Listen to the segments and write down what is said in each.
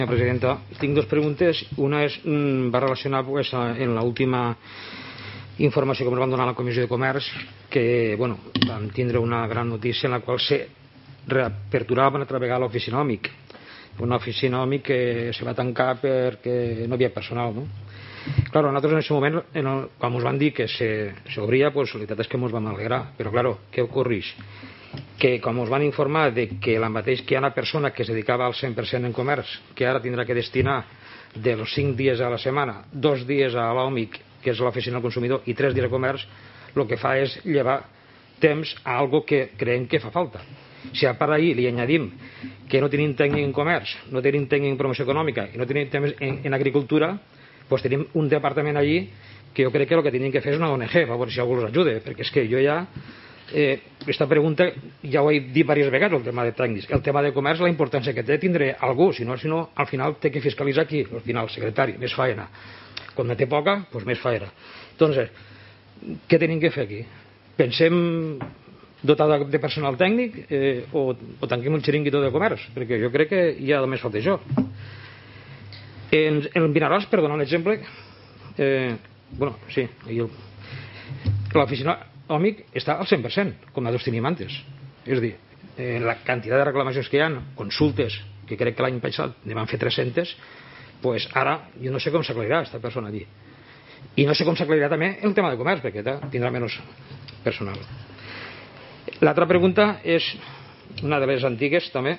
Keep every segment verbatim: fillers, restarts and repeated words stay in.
Presidenta, tinc dues preguntes. Una és, va relacionar pues, en l'última informació que ens van donar a la Comissió de Comerç, que bueno, vam tindre una gran notícia en la qual se reaperturava una altra vegada l'oficina òmic, una oficina òmic que se va tancar perquè no hi havia personal, no? Claro, nosaltres en aquest moment, en el, quan ens van dir que s'obria, pues, la veritat és que ens vam alegrar, però claro, què ocorreix? Que com us van informar de que la mateix que hi ha una persona que es dedicava al cent per cent en comerç, que ara tindrà que destinar dels cinc dies a la setmana, dos dies a l'òmic, que és l'oficina del consumidor, i tres dies a comerç, el que fa és llevar temps a algo que creiem que fa falta. Si a part d'ahir li añadim que no tenim tècnic en comerç, no tenim tècnic en promoció econòmica i no tenim temps en, en agricultura, doncs tenim un departament allí que jo crec que el que tenim que fer és una O N G, a veure si algú els ajuda, perquè és que jo ja eh, aquesta pregunta ja ho he dit diverses vegades, el tema de tècnics. El tema de comerç, la importància que té tindré algú, si no, si no al final té que fiscalitzar aquí, al final, el secretari, més faena. Quan no té poca, doncs més faena. Entonces, què tenim que fer aquí? Pensem dotar de personal tècnic eh, o, o tanquem el xiringuito de comerç, perquè jo crec que ja només falta això. En, en Vinaròs, per donar un exemple, eh, bueno, sí, l'oficina òmic està al cent per cent, com nosaltres teníem antes. És a dir, eh, la quantitat de reclamacions que hi ha, consultes, que crec que l'any passat ne van fer tres-centes, pues ara jo no sé com s'aclarirà aquesta persona allí. I no sé com s'aclarirà també el tema de comerç, perquè tindrà menys personal. L'altra pregunta és una de les antigues també.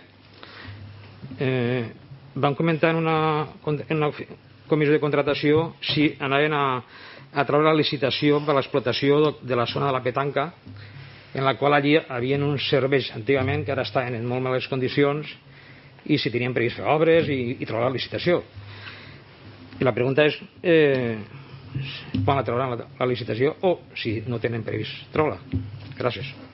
Eh, van comentar en una, en una comissió de contratació si anaven a, a treure la licitació per a l'explotació de la zona de la Petanca, en la qual allí hi havia uns serveis antigament que ara estaven en molt males condicions i si tenien previst fer obres i, i treure la licitació. I la pregunta és eh, quan la trauran la, la licitació o si no tenen previst treure-la. Gràcies.